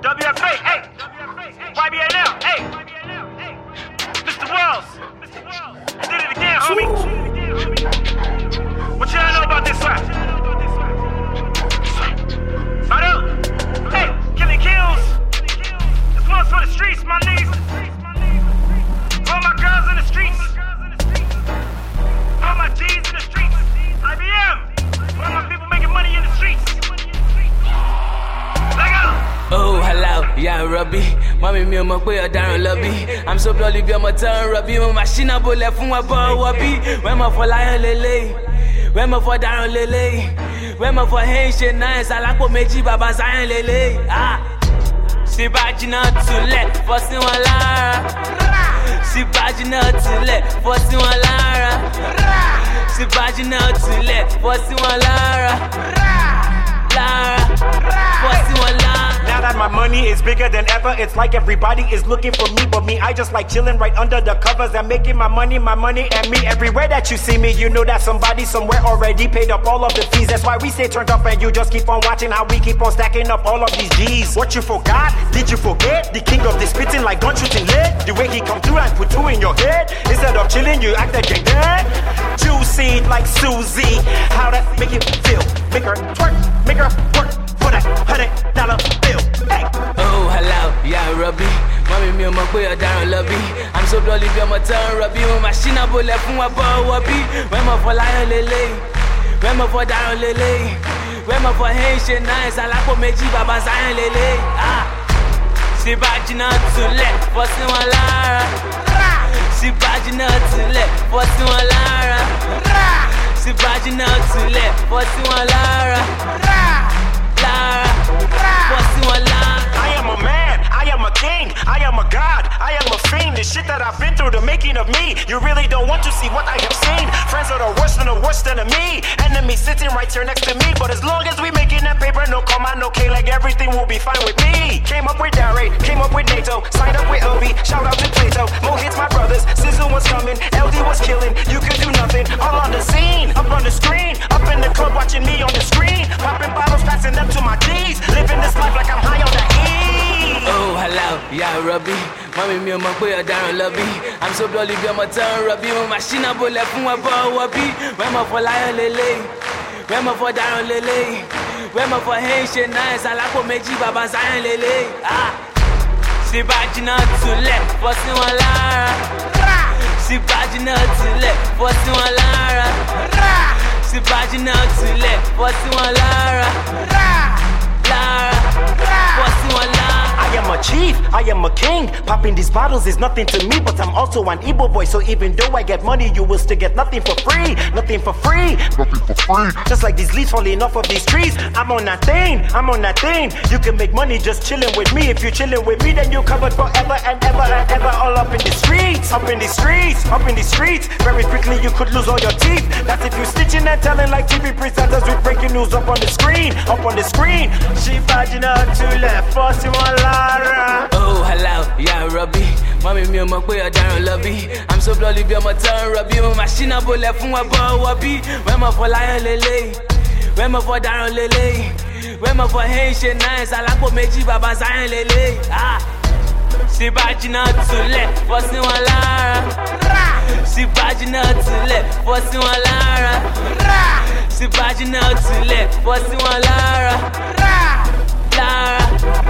WFA, hey. YBNL, hey. Mr. Wells. Did it again, homie. What y'all know about this rap? Hey, killing kills. This one's for the streets, my niggas. All my girls in the streets. All my G's in the streets. IBM. All my people making money in the streets. Oh, hello, yeah, Robbie. Mommy, me, my boy, down lobby. I'm so bloody, be on my turn, Robbie. My machine, I bullet from my boy, Wobby. When my for lion, lele. When my for down, lele. When my for Haitian, nice. I like what made you, Baba Zion, lele. Ah. Si bagina to let, forcing one lara. Si bagina to let, forcing one lara. Si bagina to let, forcing one lara. Lara, forcing one lara. Now that my money is bigger than ever, it's like everybody is looking for me. But me, I just like chilling right under the covers and making my money and me. Everywhere that you see me, you know that somebody somewhere already paid up all of the fees. That's why we stay turned up and you just keep on watching how we keep on stacking up all of these G's. What you forgot? Did you forget? The king of the spitting like gun shooting lead. The way he come through and put two in your head. Instead of chilling, you act like you're dead. Juicy like Susie. How that make you feel? Make her twerk, make her work for that $100 bill. Hey. Oh, hello, yeah, Robbie. Mommy, me, my boy, down lobby. I'm so bloody, be on my turn, Robbie. My machine, I bullet from my boy, Wobby. When my for lion, lele. When my for down, lele. When my for Haitian, nice. I like what made you, Baba Zion, lele. Ah. Si bagina to let, forcing one lara. Si bagina to let, forcing one lara. Si bagina to let, forcing one lara. Lara, forcing one lara. I am a man, I am a king, I am a god, I am a fiend. The shit that I've been through, the making of me. You really don't want to see what I have seen. Friends are the worst enemy. Enemy sitting right here next to me. But as long as we making that paper, no comma, no K, like everything will be fine with me. Came up with Darray, came up with NATO, signed up with LB, shout out to Plato. Mo hits my brothers, Sizzle was coming, LD was killing. You could do nothing, all on the scene, up on the screen, up in the club watching me on the screen, popping bottles, passing them to my G's, living this life like I'm high on that E. Oh, hello, yeah, Robbie. Mommy, me, my boy, down lobby. I'm so bloody, be on my turn, Robbie. My machine, I bullet from my boy, Wobby. When my for lion, lele. When my for down, lele. When my for Haitian, nice. I like what made you, Baba Zion, lele. Ah. Si bagina to let, forcing one lara. Si bagina to let, forcing one lara. Si bagina to let, forcing one lara. Lara, forcing one lara. I am a chief, I am a king. Popping these bottles is nothing to me, but I'm also an Igbo boy. So even though I get money, you will still get nothing for free. Nothing for free. Nothing for free. Just like these leaves falling off of these trees. I'm on that thing. You can make money just chilling with me. If you're chilling with me, then you're covered forever and ever. All up in the streets. Very quickly you could lose all your teeth. That's if you're stitching and telling like TV presenters with breaking news up on the screen. She vagina to left, forcing one lara. Oh, hello, yeah, Robbie. Mommy, me, my boy, down lobby. I'm so bloody, be on my turn, Robbie. My machine, I bullet from my boy, Wobby. When my for lion, lele. When my for down, lele. When my for Haitian, nice. I like what made you, Baba Zion, lele. Ah. Si bagina to let, forcing one lara. Si bagina to let, forcing one lara. Si bagina to let, forcing one lara. Lara,